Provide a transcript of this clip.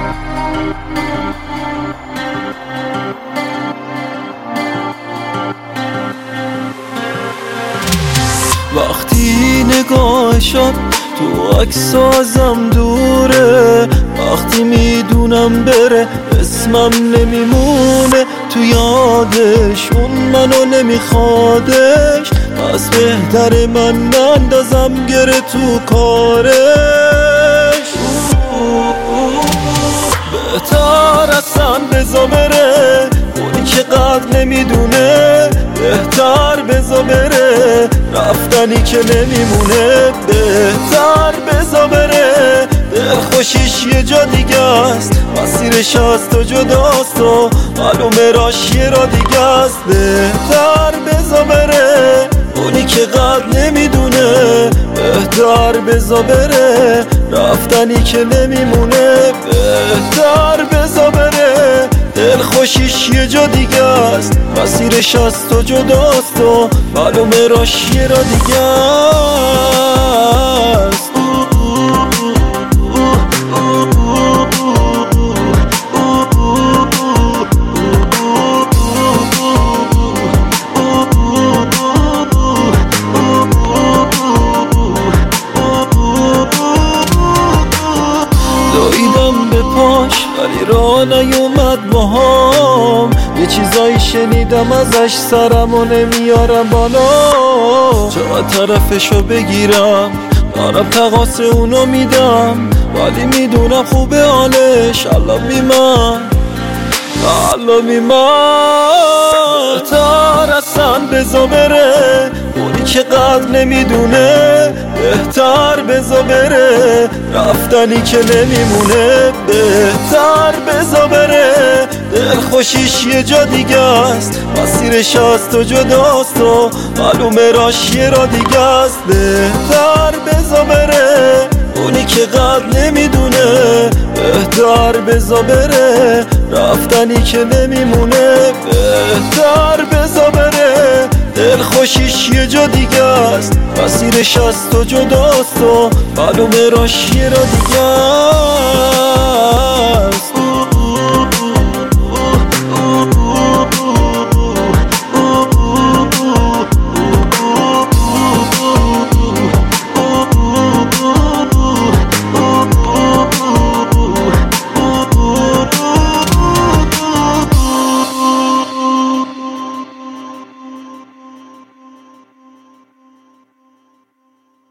وقتی نگاهشم تو عکس ازم دوره، وقتی میدونم بره اسمم نمیمونه تو یادش، اون منو نمیخوادش، پس بهتره من نندازم گره تو کارش. بهتر اصلا بزا بره، اونی که قدر نمیدونه، بهتر بزا بره، رفتنی که نمیمونه. بهتر بزا بره، دلخوشیش یه جا دیگه است، مسیرش از تو جداست و معلومه راش یه را دیگه است. بهتر بزا بره، اونی که قدر نمیدونه، بهتر بزا بره، رفتنی که نمیمونه. بهتر بزا بره، دلخوشیش یه جا دیگه است، مسیرش از تو جداست و معلومه راش یه را دیگه است. دویدم به پاش ولی راه نیومد باهام، یه چیزایی شنیدم ازش سرمو نمیارم بالا. چقدر طرفشو بگیرم دارم تقاس اونو میدم، ولی میدونم خوبه حالش الان میمن. بهتر اصلا بزا بره، اونی که قدر نمیدونه، بهتر بزا بره، رفتنی که نمیمونه. بهتر بزا بره، دلخوشیش یه جا دیگه است، مسیرش از تو جداست و معلومه راش یه را دیگه است. بهتر بزا بره، اونی که قدر نمیدونه، بهتر بزا بره، رفتنی که نمیمونه. بهتر بزا بره، دلخوشیش یه جا دیگه است، مسیرش از تو جداست و معلومه راش یه را دیگه است.